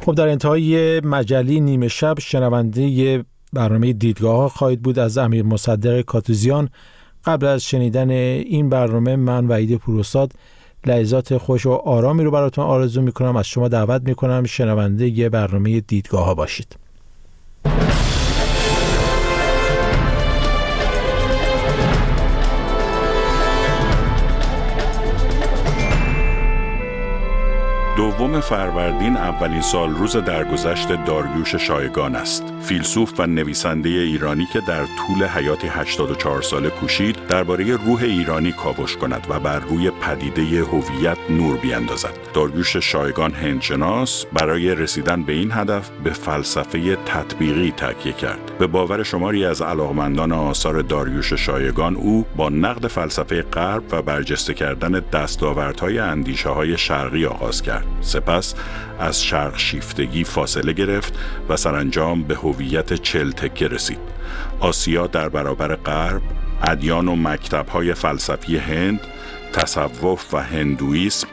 خب در انتهای مجلی نیمه شب شنونده ی برنامه دیدگاه‌ها خواهید بود از امیر مصدق کاتوزیان. قبل از شنیدن این برنامه من وحید پوراستاد لحظات خوش و آرامی رو براتون آرزو میکنم. از شما دعوت میکنم شنونده ی برنامه دیدگاه‌ها باشید. دوم فروردین اولین سال روز درگذشت داریوش شایگان است. فیلسوف و نویسنده ایرانی که در طول حیاتی 84 ساله کوشید درباره روح ایرانی کاوش کند و بر روی پدیده هویت نور بیاندازد. داریوش شایگان هندشناس برای رسیدن به این هدف به فلسفه تطبیقی تکیه کرد. به باور شماری از علاقمندان آثار داریوش شایگان او با نقد فلسفه غرب و برجسته کردن دستاوردهای اندیشه‌های شرقی آغاز کرد. سپس از شرق شیفتگی فاصله گرفت و سرانجام به هویت 40 تکه رسید. آسیا در برابر غرب، ادیان و مکتب‌های فلسفی هند، تصوف و هندویسم،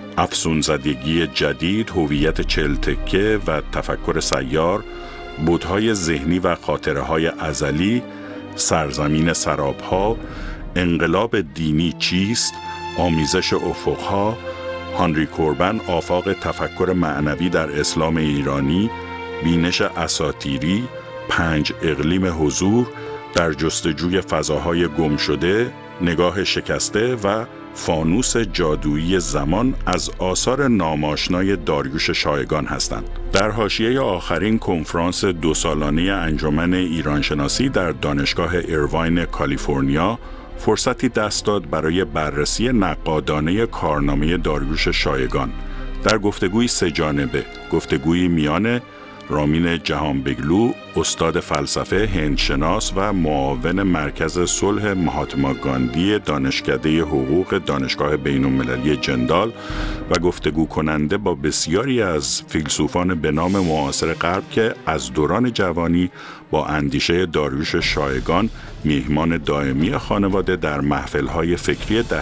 افسونزدگی جدید، هویت 40 تکه و تفکر سیار، بت‌های ذهنی و خاطره‌های ازلی، سرزمین سراب‌ها، انقلاب دینی چیست، آمیزش افق‌ها، هانری کوربن آفاق تفکر معنوی در اسلام ایرانی، بینش اساطیری، 5 اقلیم حضور، در جستجوی فضاهای گم شده، نگاه شکسته و فانوس جادویی زمان از آثار ناماشنای داریوش شایگان هستند. در حاشیه آخرین کنفرانس 2 سالانه انجمن ایرانشناسی در دانشگاه ایرواین کالیفرنیا فرصتی دست داد برای بررسی نقادانه کارنامه داریوش شایگان. در گفتگوی 3 جانبه، گفتگوی میان رامین جهانبگلو، استاد فلسفه هندشناس و معاون مرکز صلح مهاتما گاندی دانشکده حقوق دانشگاه بین‌المللی جندال و گفتگو کننده با بسیاری از فیلسوفان به نام معاصر غرب که از دوران جوانی با اندیشه داریوش شایگان میهمان دائمی خانواده در محفل‌های فکری دهه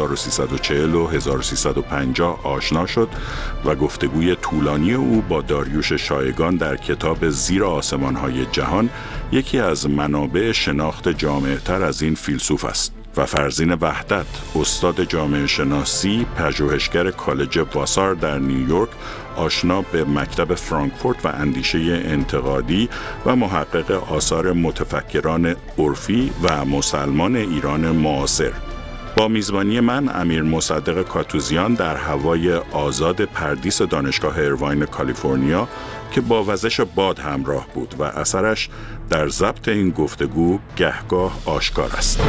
1340 و 1350 آشنا شد و گفتگوی طولانی او با داریوش شایگان در کتاب زیر آسمان‌های جهان یکی از منابع شناخت جامع‌تر از این فیلسوف است. و فرزین وحدت، استاد جامعه شناسی، پژوهشگر کالج واسار در نیویورک، آشنا به مکتب فرانکفورت و اندیشه انتقادی و محقق آثار متفکران عرفی و مسلمان ایران معاصر. با میزبانی من امیر مصدق کاتوزیان در هوای آزاد پردیس دانشگاه ایرواین کالیفرنیا که با وزش باد همراه بود و اثرش در ضبط این گفتگو گهگاه آشکار است.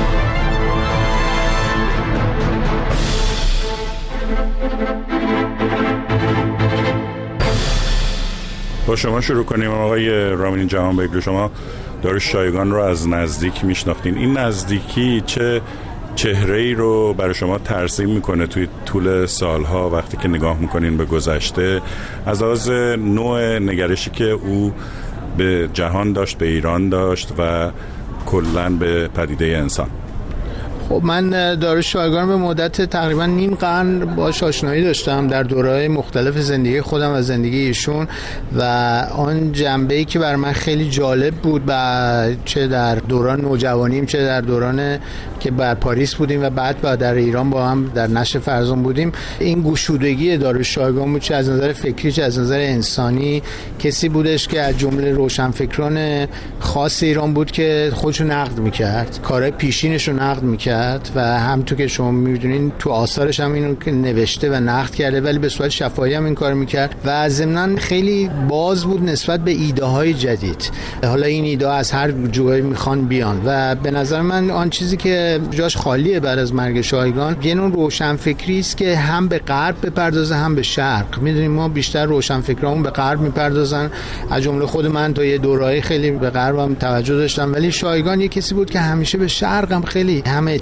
با شما شروع کنیم. آقای رامین جهانبگلو، شما داریوش شایگان رو از نزدیک میشناختین. این نزدیکی چه چهره‌ای رو برای شما ترسیم میکنه توی طول سالها وقتی که نگاه میکنین به گذشته، از لحاظ نوع نگرشی که او به جهان داشت، به ایران داشت و کلاً به پدیده انسان؟ خب من داریوش شایگان به مدت تقریبا نیم قرن باهاش آشنایی داشتم در دوره‌های مختلف زندگی خودم و زندگی ایشون و آن جنبه‌ای که بر من خیلی جالب بود و چه در دوران نوجوانیم چه در دوران که بر پاریس بودیم و بعد در ایران با هم در نشر فرزان بودیم، این گشودگی داریوش شایگان بود، چه از نظر فکری چه از نظر انسانی. کسی بودش که از جمله روشنفکران خاص ایران بود که خودشو نقد می‌کرد، کارهای پیشینش رو نقد می‌کرد و همونطور که شما می‌دونین تو آثارش هم اینو که نوشته و نقد کرده ولی به صورت شفاهی هم این کار می‌کرد و ضمناً خیلی باز بود نسبت به ایده‌های جدید. حالا این ایده از هر جایی میخوان بیان و به نظر من آن چیزی که جاش خالیه بعد از مرگ شایگان یه نوع روشنفکری است که هم به غرب بپردازه هم به شرق. می‌دونیم ما بیشتر روشنفکرامون به غرب می‌پردازن، از جمله خود من تا یه دوره‌ای خیلی به غربم توجه داشتم، ولی شایگان یه کسی بود که همیشه به شرق هم خیلی هم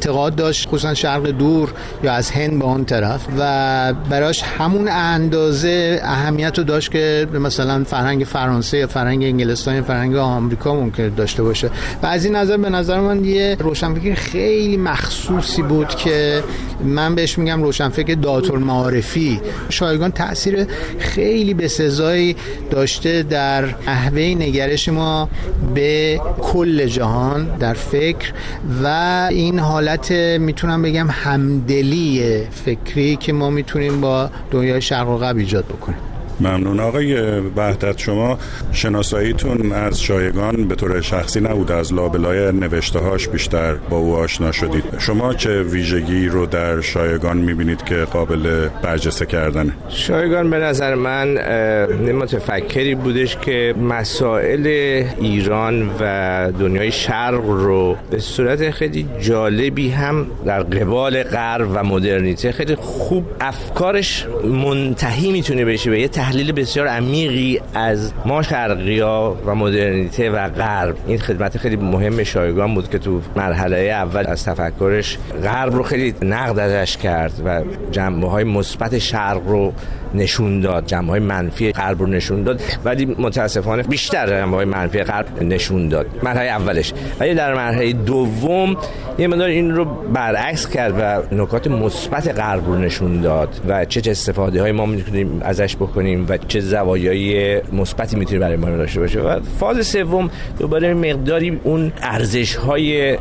اعتقاد داشت، خصوصا شرق دور یا از هند به اون طرف، و براش همون اندازه اهمیت رو داشت که مثلا فرهنگ فرانسه یا فرهنگ انگلستان یا فرهنگ آمریکا ممکن داشته باشه. و از این نظر به نظر من یه روشنفکر خیلی مخصوصی بود که من بهش میگم روشنفکر دات‌المعارفی. شایگان تأثیر خیلی بسزایی داشته در نحوه نگرش ما به کل جهان در فکر و این حالت میتونم بگم همدلی فکری که ما میتونیم با دنیای شرق و غرب ایجاد بکنیم. ممنون. آقای وحدت، شما شناساییتون از شایگان به طور شخصی نبود، از لابلای نوشته‌هاش بیشتر با او آشنا شدید. شما چه ویژگی رو در شایگان می‌بینید که قابل برجسته کردنه؟ شایگان به نظر من متفکری بودش که مسائل ایران و دنیای شرق رو به صورت خیلی جالبی هم در قبال غرب و مدرنیته خیلی خوب افکارش منتهی میتونه بشه به یه تحلیل بسیار عمیقی از ما شرقی‌ها و مدرنیته و غرب. این خدمت خیلی مهم شایگان بود که تو مرحله اول از تفکرش غرب رو خیلی نقد ازش کرد و جنبه‌های مثبت شرق رو نشون داد، جنبه‌های منفی غرب رو نشون داد، ولی متاسفانه بیشتر جنبه‌های منفی غرب نشون داد مرحله اولش. ولی در مرحله دوم یه مقدار این رو برعکس کرد و نکات مثبت غرب رو نشون داد و چه استفاده‌های ما می‌تونیم ازش بکنیم و چه زوایای مثبتی می‌تونه برای ما داشته باشه. و فاز سوم دوباره مقداری اون ارزش‌های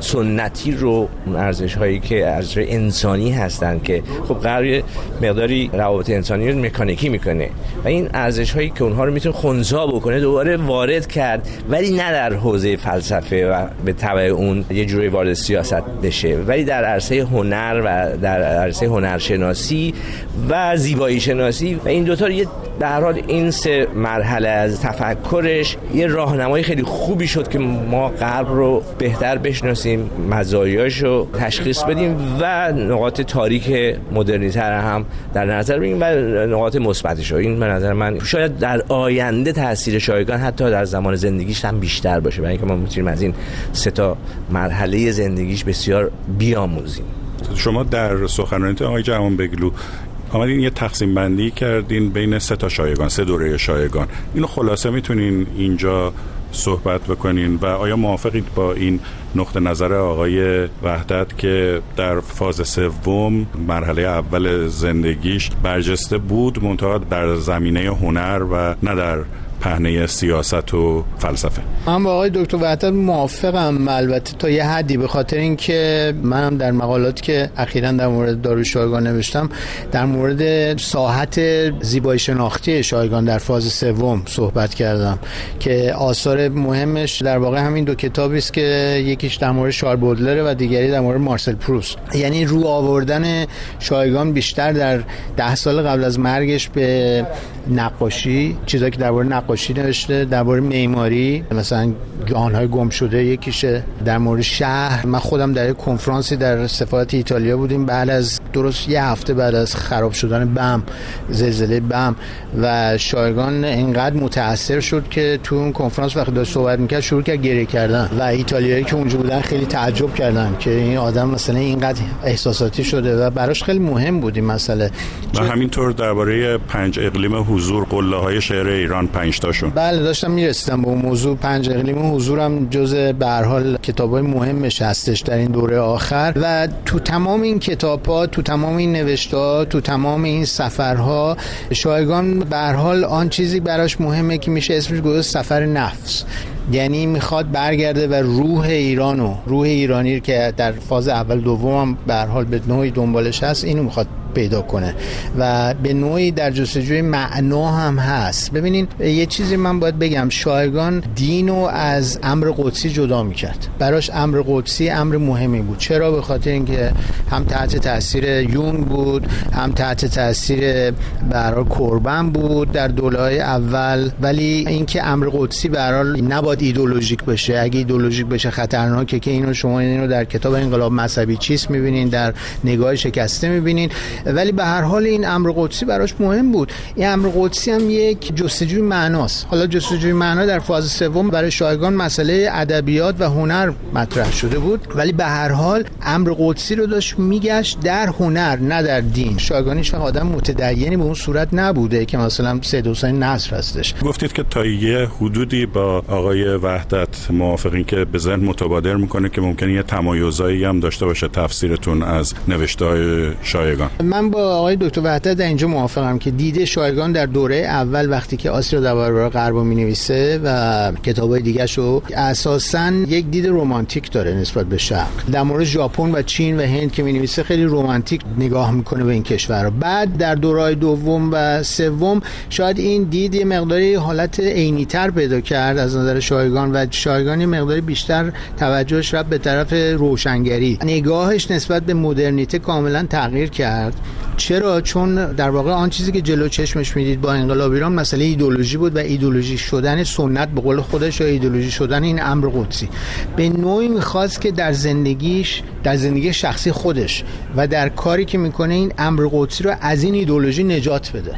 سنتی رو، اون ارزش‌هایی که ارزش‌های انسانی هستن که خب غرب مقداری روابط انسانی رو مکانیکی میکنه و این ارزش‌هایی که اونها رو میتونه خنثی بکنه دوباره وارد کرد، ولی نه در حوزه فلسفه و به تبع اون یه جوری وارد سیاست بشه، ولی در عرصه هنر و در عرصه هنرشناسی و زیبایی شناسی. و این دوتا یه در هر حال این سه مرحله از تفکرش یه راهنمای خیلی خوبی شد که ما غرب رو بهتر بشناسیم، مزایاش رو تشخیص بدیم و نقاط تاریک مدرنیته هم در نظر بگیریم و نقاط مثبتش رو. این به نظر من شاید در آینده تاثیر شایگان حتی در زمان زندگیش هم بیشتر باشه، برای اینکه ما میتونیم از این سه تا مرحله زندگیش بسیار بیاموزیم. شما در سخنرانیتون آقای جهانبگلو آمدین یه تقسیم بندی کردین بین سه تا شایگان، سه دوره شایگان. اینو خلاصه میتونین اینجا صحبت بکنین و آیا موافقید با این نقطه نظر آقای وحدت که در فاز سوم مرحله اول زندگیش برجسته بود منتها در زمینه هنر و نه در پهنه سیاست و فلسفه؟ من با آقای دکتر وحدت موافقم، البته تا یه حدی، به خاطر اینکه منم در مقالاتی که اخیراً در مورد داریوش شایگان نوشتم در مورد ساحت زیبایی شناختی شایگان در فاز سوم صحبت کردم که آثار مهمش در واقع همین دو کتابی است که یکیش در مورد شارل بودلر و دیگری در مورد مارسل پروست. یعنی رو آوردن شایگان بیشتر در 10 سال قبل از مرگش به نقاشی، چیزایی که درباره نقاشی نوشته، درباره معماری، مثلا جهان‌های گم شده یکیشه، در مورد شهر. من خودم در یک کنفرانسی در سفارت ایتالیا بودیم بعد از درست یه هفته بعد از خراب شدن بم، زلزله بم، و شایگان اینقدر متاثر شد که تو اون کنفرانس وقتی داشت صحبت می‌کرد شروع کرد گریه کردن و ایتالیایی که اونجا بودن خیلی تعجب کردن که این آدم مثلا اینقدر احساساتی شده و براش خیلی مهم بود این مسئله. و همینطور درباره 5 اقلیم حضور، قله‌های شعر ایران 5 تاشون. بله داشتم میرسیدم به اون موضوع. 5 اقلیم حضور هم جزء به هر حال کتابای مهمش هستش در این دوره آخر و تو تمام این کتاب‌ها، تو تمام این نوشته‌ها، تو تمام این سفرها شایگان به هر حال آن چیزی براش مهمه که میشه اسمش گذاشت سفر نفس. یعنی میخواد برگرده و روح ایرانو، روح ایرانی که در فاز اول دوم هم به هر حال به نوعی دنبالش هست، اینو میخواد پیدا کنه و به نوعی در جستجوی معنا هم هست. ببینین یه چیزی من باید بگم، شایگان دینو از امر قدسی جدا میکرد. براش امر قدسی امر مهمی بود. چرا؟ به خاطر اینکه هم تحت تاثیر یونگ بود، هم تحت تاثیر برای کوربن بود در دوره‌های اول، ولی اینکه امر قدسی به هر حال نباید ایدئولوژیک بشه. اگه ایدئولوژیک بشه خطرناکه که اینو شما اینو در کتاب انقلاب مذهبی چیست میبینین، در نگاه شکسته میبینین. ولی به هر حال این امر قدسی براش مهم بود. این امر قدسی هم یک جستجوی معناست. حالا جستجوی معنا در فاز سوم برای شایگان مسئله ادبیات و هنر مطرح شده بود، ولی به هر حال امر قدسی رو داشت میگشت در هنر نه در دین. شایگان هیچ وقت آدم متدینی به اون صورت نبوده که مثلا سید حسین نصر هستش. گفتید که تا یه حدودی با آقای وحدت موافقین که به ذهن متبادر میکنه که ممکنه یه تمایزایی هم داشته باشه تفسیرتون از نوشته‌های شایگان. من با آقای دکتر وحدت در اینجا موافقم که دیده شایگان در دوره اول وقتی که آسیا در برابر غرب می‌نویسه و کتابای دیگه‌شو اساساً یک دید رمانتیک داره نسبت به شرق. در مورد ژاپن و چین و هند که می‌نویسه خیلی رمانتیک نگاه میکنه به این کشورها. بعد در دوره‌های دوم و سوم شاید این دید یه مقداری حالت عینی‌تر پیدا کرد از نظر شایگان و شایگان یه مقداری بیشتر توجهش رفت به طرف روشنگری. نگاهش نسبت به مدرنیته کاملا تغییر کرد. چرا؟ چون در واقع آن چیزی که جلو چشمش میدید با انقلاب ایران مسئله ایدئولوژی بود و ایدئولوژی شدن سنت به قول خودش یا ایدئولوژی شدن این امر قدسی. به نوعی میخواست که در زندگی شخصی خودش و در کاری که میکنه این امر قدسی رو از این ایدئولوژی نجات بده.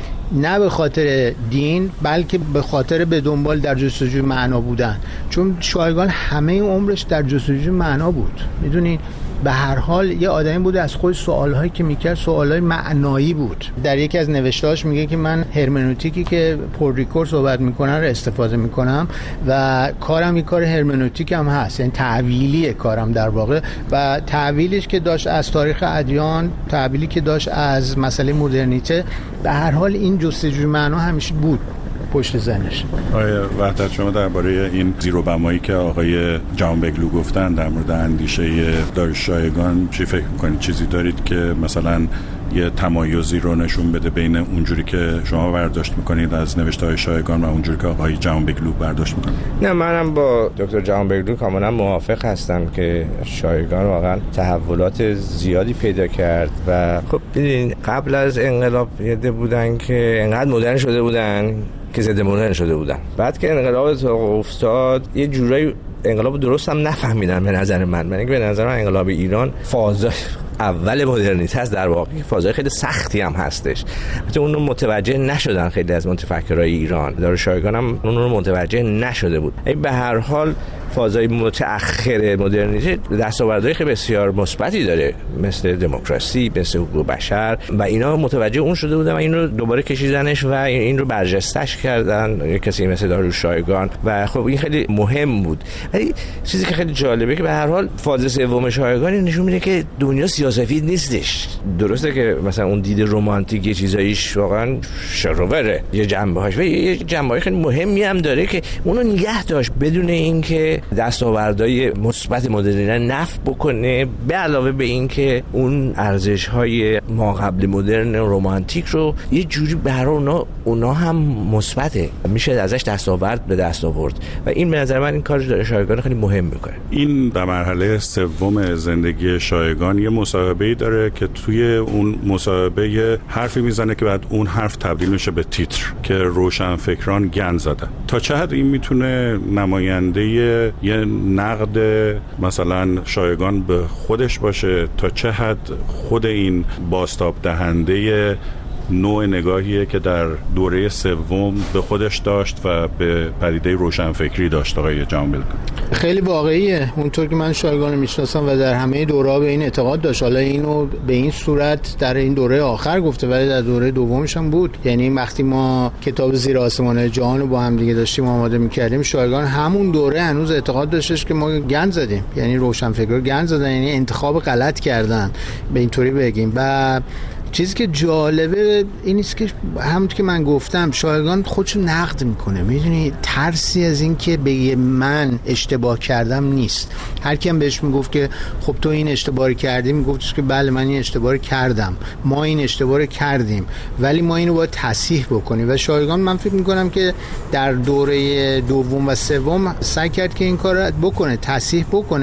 نه به خاطر دین بلکه به خاطر به دنبال در جستجوی معنا بودن. چون شایگان همه عمرش در جستجوی معنا بود. میدونین به هر حال یه آدمی بود از خود سوالهایی که میکرد سوالهای معنایی بود. در یکی از نوشتهاش میگه که من هرمنوتیکی که پوردریکور صحبت میکنن رو استفاده میکنم و کارم یک کار هرمنوتیک هم هست، یعنی تعویلی کارم در واقع. و تعویلش که داشت از تاریخ ادیان، تعویلی که داشت از مسئله مدرنیته، به هر حال این جستجوی معنا همیشه بود پشت ذهنش. آقای وحدت، شما درباره این زیر و بمایی که آقای جهانبگلو گفتن در مورد اندیشه داریوش شایگان چی فکر می‌کنید؟ چیزی دارید که مثلا یه تمایزی رو نشون بده بین اونجوری که شما برداشت میکنید از نوشته‌های شایگان و اونجوری که آقای جهانبگلو برداشت میکنه؟ نه، منم با دکتر جهانبگلو کاملا موافق هستم که شایگان واقعا تحولات زیادی پیدا کرد و خب ببینید قبل از انقلاب یه بودن که انقدر مدرن شده بودن که ضد مدرن شده بودن. بعد که انقلاب افتاد یه جورایی انقلاب درست هم نفهمیدن به نظر من. من به نظر من انقلاب ایران فاز اول مدرنیته است، در واقع فازای خیلی سختی هم هستش. حتی اون رو متوجه نشدن خیلی از متفکرای ایران. داریوش شایگان هم اون رو متوجه نشده بود. به هر حال فازای متأخر مدرنیته دستاوردهای خیلی بسیار مثبتی داره، مثل دموکراسی، مثل حقوق بشر و اینا متوجه اون شده بودن و این رو دوباره کشیدنش و این رو برجستش کردن کسی مثل داریوش شایگان و خب این خیلی مهم بود. ولی چیزی که خیلی جالبه که به هر حال فاز سوم شایگان نشون میده که دنیا سیاه‌سفید نیستش. درسته که مثلا اون دید رمانتیک یه چیزاییش واقعا شروره، یه جنبه‌هاش و یه جنبه‌های خیلی مهمی هم داره که اونو نگه داشت بدون اینکه دستاوردهای مثبت مدرنیته نفی بکنه، به علاوه به این که اون ارزش‌های ما قبل مدرن رمانتیک رو یه جوری برای اونا هم مثبته، میشه ازش دستاورد به دست آورد و این به نظر من این کار شایگان خیلی مهم میکنه. این در مرحله سوم زندگی شایگان یه مصاحبه‌ای داره که توی اون مصاحبه حرفی میزنه که بعد اون حرف تبدیل میشه به تیتر که روشنفکران گند زدن. تا چه حد این میتونه نماینده یه نقد مثلا شایگان به خودش باشه؟ تا چه حد خود این بازتاب دهنده نوع نگاهیه که در دوره سوم به خودش داشت و به پدیده روشنفکری داشت آقای جهانبگلو؟ خیلی واقعیه. اونطور که من شایگان رو میشناسم و در همه دوره‌ها به این اعتقاد داشت. حالا اینو به این صورت در این دوره آخر گفته ولی در دوره دومش هم بود. یعنی وقتی ما کتاب زیر آسمان جهان رو با هم دیگه داشتیم آماده می‌کردیم، شایگان همون دوره هنوز اعتقاد داشتش که ما گند زدیم، یعنی روشنفکرها گند زدن، یعنی انتخاب غلط کردن به اینطوری بگیم. و چیزی که جالبه این است که همونطور که من گفتم شایگان خودشو نقد میکنه. میدونی ترسی از این که بگه من اشتباه کردم نیست. هر کی هم بهش میگفت که خب تو این اشتباه کردی، میگفتش که بله من این اشتباه کردم، ما این اشتباه کردیم، ولی ما اینو باید تصحیح بکنیم. و شایگان من فکر میکنم که در دوره دوم و سوم سعی کرد که این کارو بکنه، تصحیح بکنه.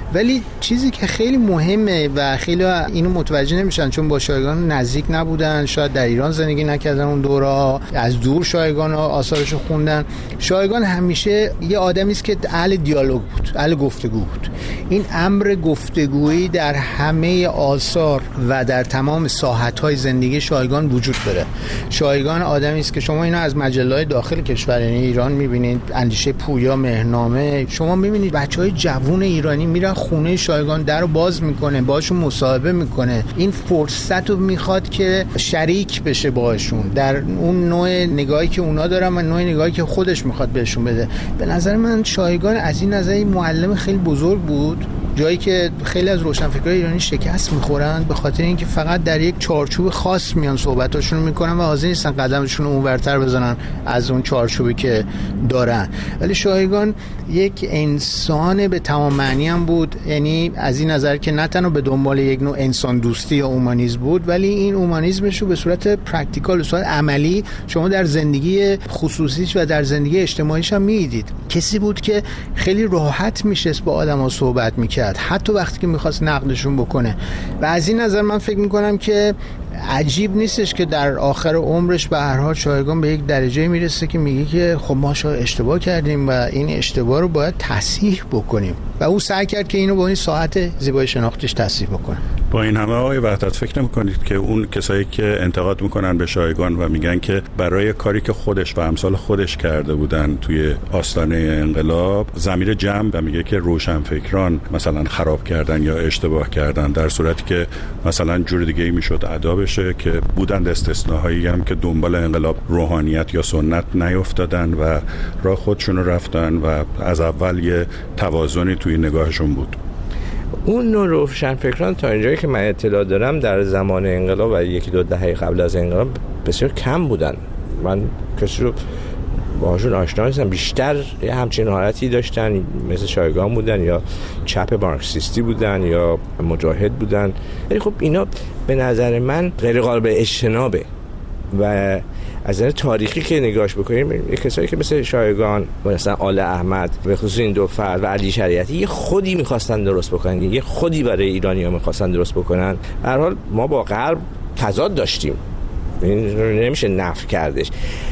ولی چیزی که خیلی مهمه و خیلی اینو متوجه نمیشن چون با شایگان نزدیک نبودن، شاید در ایران زندگی نکردن، اون دوره از دور شایگان و آثارشو خوندن. شایگان همیشه یه آدمی است که اهل دیالوگ بود، اهل گفتگو بود. این امر گفتگویی در همه آثار و در تمام ساحت‌های زندگی شایگان وجود داره. شایگان آدمی است که شما اینا از مجله‌های داخل کشور یعنی ایران می‌بینید، اندیشه پویا، مهرنامه، شما می‌بینید بچه‌های جوون ایرانی میرن خونه شایگان، درو باز میکنه، باهاشون مصاحبه میکنه. این فرصت رو میخواد که شریک بشه باهاشون در اون نوع نگاهی که اونا دارن و نوع نگاهی که خودش میخواد بهشون بده. به نظر من شایگان از این نظر معلم خیلی بزرگ بود، جایی که خیلی از روشنفکرای ایرانی شکست میخورن به خاطر اینکه فقط در یک چارچوب خاص میان صحبتاشون میکنن و حاضر نیستن قدمشون رو اونورتر بزنن از اون چارچوبی که دارن. ولی شایگان یک انسان به تمام معنی هم بود، یعنی از این نظر که نه تنها به دنبال یک نوع انسان دوستی یا اومانیسم بود، ولی این اومانیسمش رو به صورت پرکتیکال، به صورت عملی شما در زندگی خصوصیش و در زندگی اجتماعیش هم میدید. کسی بود که خیلی راحت میشست با آدم‌ها صحبت میکرد، حتی وقتی که میخواست نقدشون بکنه. و از این نظر من فکر میکنم که عجیب نیستش که در آخر عمرش به هر حال شایگان به یک درجه میرسه که میگه که خب ما شاید اشتباه کردیم و این اشتباه رو باید تصحیح بکنیم و او سعی کرد که اینو با این ساعت زیبایی شناختیش تصحیح بکنه. با این همه آقای وحدت فکر نمی‌کنید که اون کسایی که انتقاد میکنن به شایگان و میگن که برای کاری که خودش و امثال خودش کرده بودن توی آستانه انقلاب ضمیر جمع و میگه که روشنفکران مثلا خراب کردن یا اشتباه کردن، در صورتی که مثلا جور دیگه‌ای میشد ادا بشه که بودند استثناهایی هم که دنبال انقلاب روحانیت یا سنت نیافتادن و راه خودشون رفتن و از اول یه توازنی توی نگاهشون بود. اون نوع روشنفکران تا اینجایی که من اطلاع دارم در زمان انقلاب و یکی دو دهه قبل از انقلاب بسیار کم بودن. من کسی رو باهاشون آشنا نیستم. بیشتر یه همچین حالتی داشتن، مثل شایگان بودن یا چپ مارکسیستی بودن یا مجاهد بودن. ولی خب اینا به نظر من غیر قابل اجتنابه و از نظر تاریخی که نگاهش بکنیم کسایی که مثل شایگان مثلا آل احمد به خصوص این دو فرد و علی شریعتی یه خودی می‌خواستن درست بکنن، یه خودی برای ایرانی‌ها می‌خواستن درست بکنن. به هر حال ما با غرب تضاد داشتیم، این نمیشه نفی کردش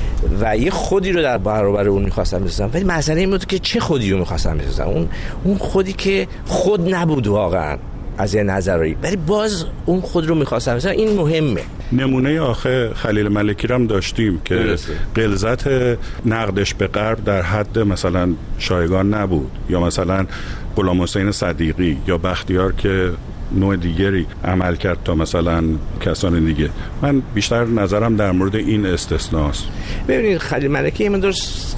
و یه خودی رو در برابر اون می‌خواستن بسازن. ولی مسئله این بود که چه خودی رو می‌خواستن بسازن، اون خودی که خود نبود واقعا از یه نظری، ولی باز اون خود رو می‌خواستن مثلا. این مهمه. نمونه آخه خلیل ملکی رو هم داشتیم که غلظت نقدش به غرب در حد مثلا شایگان نبود، یا مثلا غلام حسین صدیقی یا بختیار که نوع دیگری عمل کرد تا مثلا کسان دیگه. من بیشتر نظرم در مورد این استثناست. ببینید خلیل ملکی این درست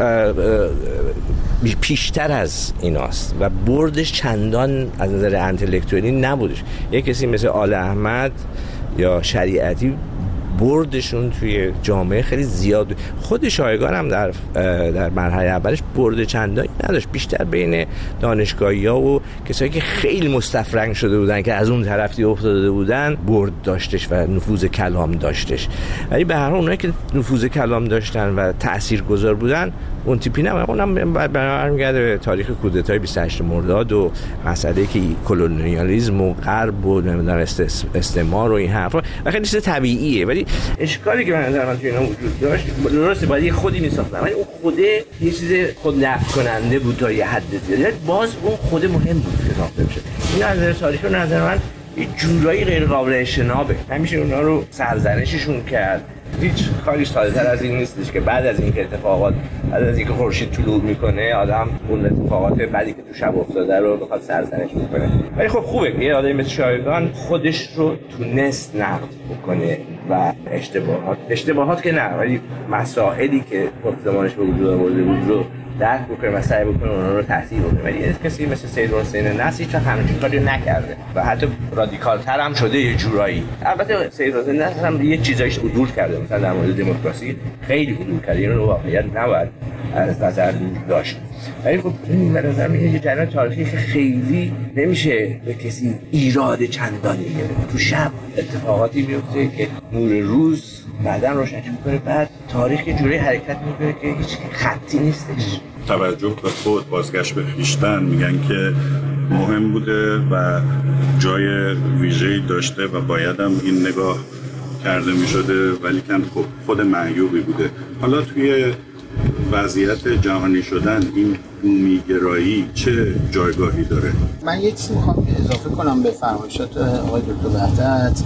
پیشتر از ایناست و بردش چندان از نظر انتلکتوالی نبودش. یک کسی مثل آل احمد یا شریعتی بردشون توی جامعه خیلی زیاد. خود شایگان هم در مرحله اولش برد چندانی نداشت، بیشتر بین دانشگاهی‌ها و کسایی که خیلی مستفرنگ شده بودن که از اون طرفی افتاده بودن برد داشتش و نفوذ کلام داشتش. ولی به هر حال اونایی که نفوذ کلام داشتن و تاثیرگذار بودن اون تیپی نه. اونم برمیگرده به تاریخ کودتای 28 مرداد و مسئله که کلونیالیسم و غرب و نمیدونم استعمار و این حرفا و خیلی چیز طبیعیه. ولی اشکالی که به نظر من توی اینا وجود داشت، درسته باید یه خودی میساختن ولی اون خوده یه چیز خود نفی کننده بود تا یه حد زیاد. باز اون خود مهم بود که ساخته بشه. این از نظر تاریخی به نظر من یه جورایی غیر قابل اجتنابه. نمیشه اونا رو سرزنششون کرد. هیچ کاری ساده‌تر از این نیستش که بعد از اینکه اتفاقات بعد از اینکه خورشید طلوع میکنه آدم اون اتفاقات بعدی که تو شب افتاده رو بخواد سرزنش بکنه. ولی خب خوبه که یه آدمی مثل شایگان خودش رو تونست نقد بکنه و اشتباهات که نه، ولی مسائلی که گفتمانش به وجود آورده بود رو درک بکنه و سعی بکنه اونا رو تصحیح بکنه. ولی کسی مثل سید حسین نصر هیچ همچین کاری نکرده و حتی رادیکال‌تر هم شده یه جورایی. البته سید حسین نصر هم یه چیزایش عدول کرده، مثلا در مورد دموکراسی خیلی عدول کرده، اینو واقعیت نباید از نظر داشت. ولی خب این به نظر میاد یه جریان تاریخی که خیلی نمیشه به کسی ایراد چندانی گرفت. تو شب اتفاقاتی میفته که نور روز بعداً روشنش میکنه، بعد تاریخ یه جوری حرکت میکنه که هیچ خطی نیستش. توجه به خود، بازگشت به خویشتن، میگن که مهم بوده و جای ویژه‌ای داشته و باید هم این نگاه کرده می شده، ولی که خب خود معیوبی بوده. حالا توی وضعیت جهانی شدن این بومیگرایی چه جایگاهی داره؟ من یه چیزی میخوام اضافه کنم به فرمایشات آقای دکتر وحدت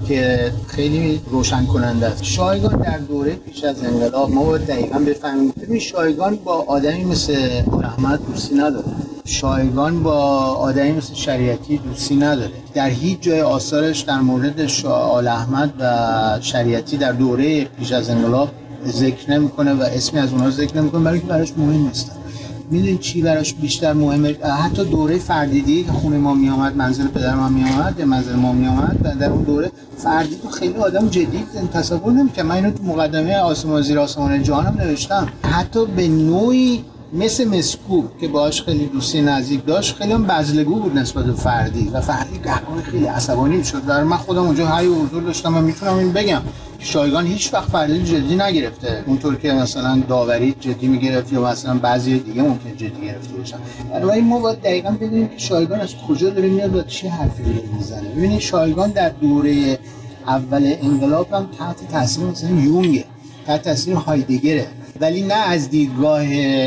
که خیلی روشن کننده است. شایگان در دوره پیش از انقلاب ما باید دقیقاً بفهمیم ببین شایگان با آدمی مثل احمد دوستی نداره. شایگان با آدمی مثل شریعتی دوستی نداره. در هیچ جای آثارش در مورد آل احمد و شریعتی در دوره پیش از انقلاب ذکر نمیکنه و اسمی از اونها ذکر نمیکنه، برای که براش مهم نیستن. میدونید چی براش بیشتر مهمه؟ حتی دوره فردیدی که خونه ما میامد، منزل پدر ما میامد یا منزل ما میامد، و در اون دوره فردیدی خیلی آدم جدی تصور نمیکنه. من اینو تو مقدمه آسمان زیر آسمان جهانم نوشتم. حتی به نوعی مثل مسکوب که باهاش خیلی دوستی نزدیک داشت، خیلی هم بزلگو بود نسبت به فردی و فردی گهگاه خیلی عصبانی میشد. و من خودم اونجا حی و حضور داشتم و میتونم این بگم شایگان هیچ وقت فردی جدی نگرفته، اونطور که مثلا داوری جدی میگرفت یا مثلا بعضی دیگه ممکن جدی گرفته باشن. ولی ما باید دقیقاً بدونیم که شایگان از کجا داره میاد و چه حرفی داره میزنه. ببینید شایگان در دوره اول انقلاب هم تحت تاثیر مثلا یونگ، تحت تاثیر هایدگره، ولی نه از دیدگاه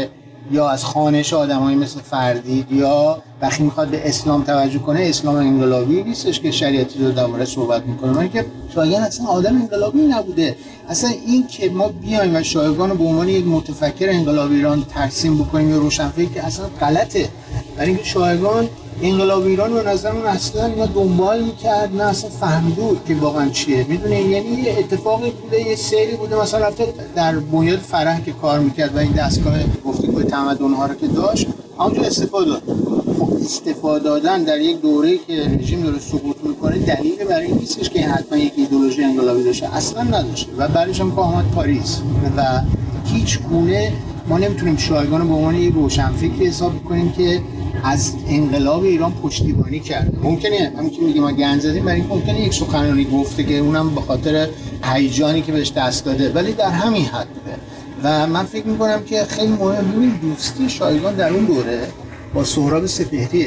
یا از خوانش آدمایی مثل فردید، یا وقتی میخواد به اسلام توجه کنه اسلام انقلابی نیستش که شریعتی رو درباره صحبت میکنه. من که شایگان اصلا آدم انقلابی نبوده. اصلا این که ما بیایم و شایگان رو به عنوان یک متفکر انقلاب ایران ترسیم بکنیم یا روشنفکر که اصلا غلطه. برای اینکه شایگان انقلاب ایران به نظر من اصلا اینا دنبال میکرد، نه اصلا فهمیده بود که واقعا چیه. میدونه یعنی یه اتفاقی بوده، یه سری بوده، مثلا رفته در بنیاد فرح که کار میکرد و این دستگاه گفتگوی تمدن‌ها رو که داشت اونجا استفاده داد. خب استفاده دادن در یک دوره‌ای که رژیم داره سقوط میکنه دلیل برای این نیستش که حتما یک ایدئولوژی انقلابی داشته، اصلا نداشته. و بعدش هم که آمد پاریس و هیچ گونه ما نمیتونیم شایگان رو به عنوان یک روشنفکر حساب کنیم که از انقلاب ایران پشتیبانی کرده. ممکنه همین که میگیم ما گند زدیم، برای اینکه ممکنه یک سخنرانی گفته که اونم به خاطر هیجانی که بهش دست داده، ولی در همین حد بوده. و من فکر میکنم که خیلی مهمه دوستی شایگان در اون دوره با سهراب سپهریه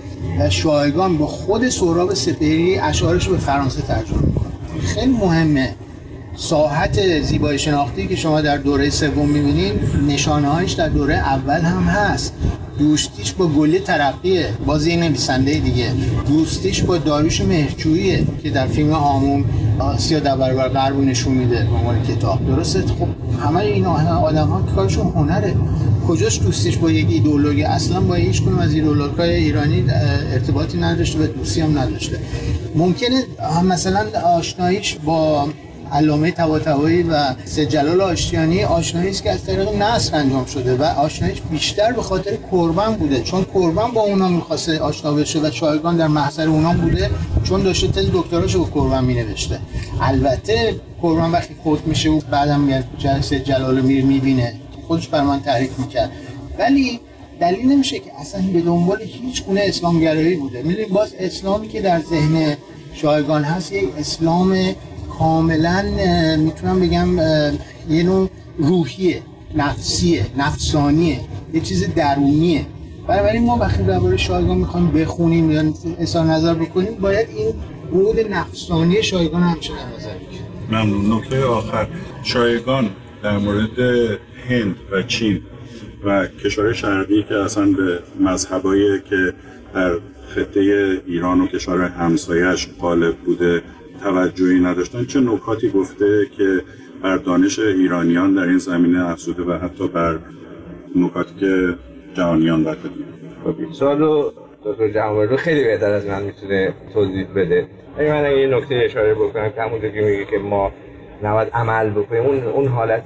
و شایگان با خود سهراب سپهری اشعارش رو به فرانسه ترجمه میکنه. خیلی مهمه. ساحت زیبایی شناختی که شما در دوره سوم میبینید نشانه‌هاش در دوره اول هم هست. دوستیش با گله ترقیه، بازی نویسنده دیگه. دوستیش با داریوش مهرجوییه که در فیلم هامون آسیا در برابر غرب نشون میده به عنوان کتاب. درسته؟ خب همه این آدم‌ها کارشون هنره. کجاش دوستیش با یک ایدئولوژی؟ اصلا با هیچ کدوم از ایدئولوژی‌های ایرانی ارتباطی نداشته و دوستی هم نداشته. ممکنه مثلا آشناییش با علامه طباطبایی و سید جلال آشتیانی آشنایی است که از طریق نثر انجام شده و آشناییش بیشتر به خاطر کربن بوده، چون کربن با اونا می‌خواسته آشنا بشه و شایگان در محضر اونا بوده چون داشته تز دکتراشو با کربن می‌نوشته. البته کربن وقتی خود میشه و بعدم میاد سید جلال می‌بینه خودش بر من تعریف می‌کرد، ولی دلیل نمیشه که اصلا به دنبال هیچ گونه اسلامگرایی بوده. می‌دونید باز اسلامی که در ذهن شایگان هست یک اسلام کاملا میتونم بگم یه نوع روحیه، نفسیه، نفسانیه، یه چیز درونیه. بنابراین ما وقتی درباره شایگان میخوایم بخونیم یا اظهار نظر بکنیم باید این بود نفسانی شایگان همچنان نظر بگیریم. ممنون. نکته آخر، شایگان در مورد هند و چین و کشور شرقی که اصلا به مذهبایی که در خطه ایران و کشور همسایه‌اش غالب بوده توجهی نداشتن، چه نکاتی گفته که بر دانش ایرانیان در این زمینه افزوده و حتی بر نکاتی که جهانیان در خدمت؟ سوالو دکتر جهانبردو خیلی بهتر از من میتونه توضیح بده. اگه من یه نکته اشاره بکنم که همونجا که میگه که ما نباید عمل بکنیم، اون حالت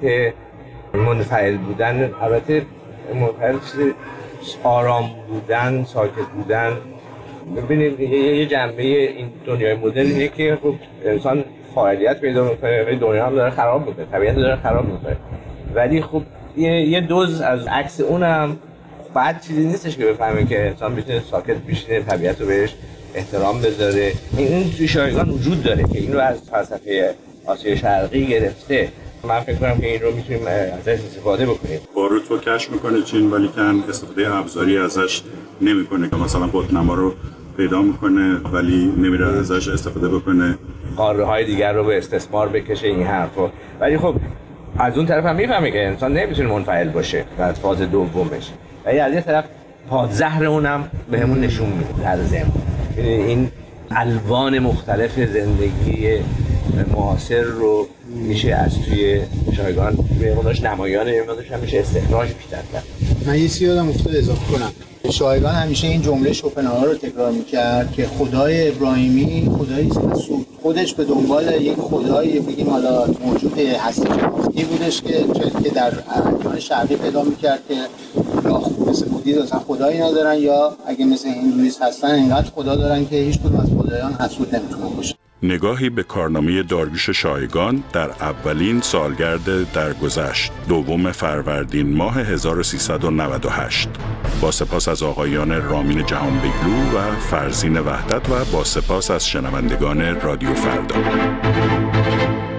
منفعل بودن، البته منفعل چیز آرام بودن، ساکت بودن. ببینید یه جنبه این دنیای مدرن اینه که خب انسان فعالیت پیدا میکنه و دنیا هم داره خراب میکنه، طبیعت داره خراب میکنه، ولی خب یه دوز از عکس اونم بعد چیزی نیستش که بفهمه که انسان میتونه ساکت بشینه، طبیعت رو بهش احترام بذاره. این توی شایگان وجود داره که این رو از فلسفه آسیای شرقی گرفته من فکر کنم که این رو میتونیم ازش استفاده بکنیم. باروت رو کشف میکنه چین، ولی کن استفاده ابزاری ازش نمیکنه که مثلا خودنما رو پیدا میکنه ولی نمیره ازش استفاده بکنه، قاره های دیگر رو به استثمار بکشه این حرفا. ولی خب از اون طرف هم میفهمه که انسان نمیتونه منفعل باشه در فاز دومش، ولی از یه طرف پادزهر اونم بهمون نشون میده در ضمن. این الوان مختلف زندگی معاصر رو میشه از توی شایگان به مقدارش نمایانه، به مقدارش هم میشه استخراج بیشتر کرد. من یه چیزی یادم افتاد اضافه کنم. شایگان همیشه این جمله شوپنهاور رو تکرار میکرد که خدای ابراهیمی خدایی حسود، خودش به دنبال یک خدایی بگیم حالا موجود هستی شناختی بودش که در ادیان شرقی پیدا میکرد که یا مثل بودیسم اصلا خدایی ندارن، یا اگه مثل هندویسم هستن اینقدر خدا دارن که هیچ کدوم از خدایان حسود نمیتونه باشه. نگاهی به کارنامه داریوش شایگان در اولین سالگرد درگذشت، 2 فروردین ماه 1398. با سپاس از آقایان رامین جهانبگلو و فرزین وحدت و با سپاس از شنوندگان رادیو فردا.